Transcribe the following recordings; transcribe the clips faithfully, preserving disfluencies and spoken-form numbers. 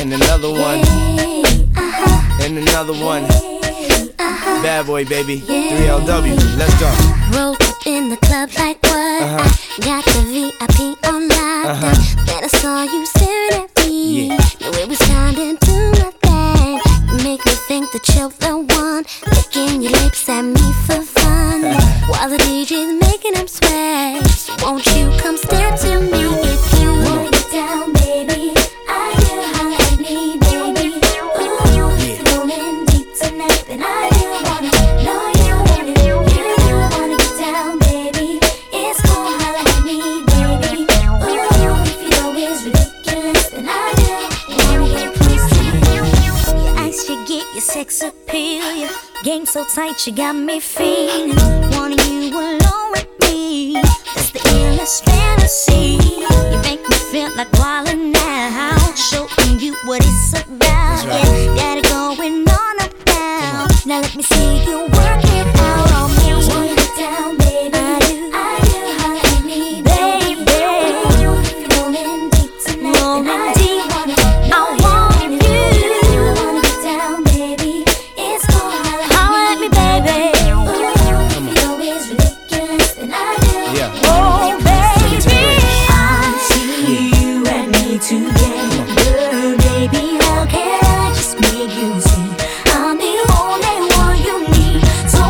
And another one. uh-huh. And another one. Uh-huh. Bad boy, baby. three L W. Let's go. Rolled up in the club like what? Uh-huh. I got the V I P on lock. Uh-huh. Then I saw you staring at me. Yeah. Knew it was time to do my thing. You make me think that you're the one. Licking your lips at me for fun. While the D J's making them sway. So won't you come step to me if you wanna get down, baby. I hear holla at me, baby. Ooh, yeah. Rolling deep tonight, and I do wanna know you want it. You do wanna get down, baby. It's cool, holla at me, baby. Ooh, if you know it's ridiculous, then I do wanna get close to you. Your ice, you get your sex appeal. Your game so tight, you got me feeling. Wanting you alone with me. That's the illest fantasy. You make me feel like wildin' now. Showing you what it's about. Right. Yeah, got it going on up down. Now let me see you work it out on me. Wanna get down, baby. I do, I do, holla at me, baby. Baby, rolling deep tonight, and I do wanna, I want you. Wanna get down, baby. It's cool, holla, holla at me, baby. Ooh, if you know it's ridiculous, then I do. Yeah. Oh, baby, I see you and me together, baby. How can I just make you see I'm the only one you need? So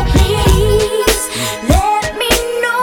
please let me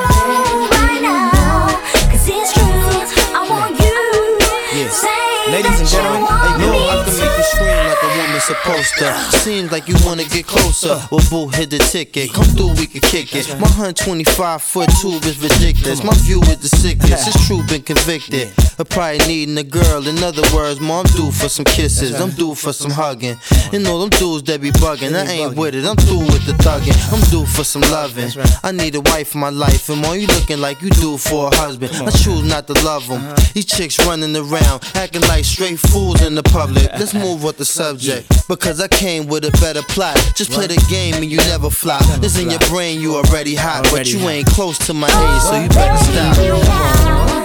know right now, 'cause it's true, I want you. Yeah. Say Ladies and that you gentlemen, want Yo, me I can make you scream like a woman supposed to. Seems like you wanna get closer. Well, boo, hit the ticket. Come through, we can kick it. My one twenty-five foot tube is ridiculous. My view is the sickest. It's true, been convicted. I probably needing a girl. In other words, ma, I'm due for some kisses. I'm due for some hugging. And all them dudes that be bugging, I ain't with it. I'm through with the thugging. I'm due for some loving. I need a wife in my life. And ma, you looking like you do for a husband. I choose not to love them. These chicks running around, acting like straight fools in the public. Let's move with the subject, because I came with a better plot. Just play the game and you never flop. This in your brain, you already hot, but you ain't close to my age, so you better stop.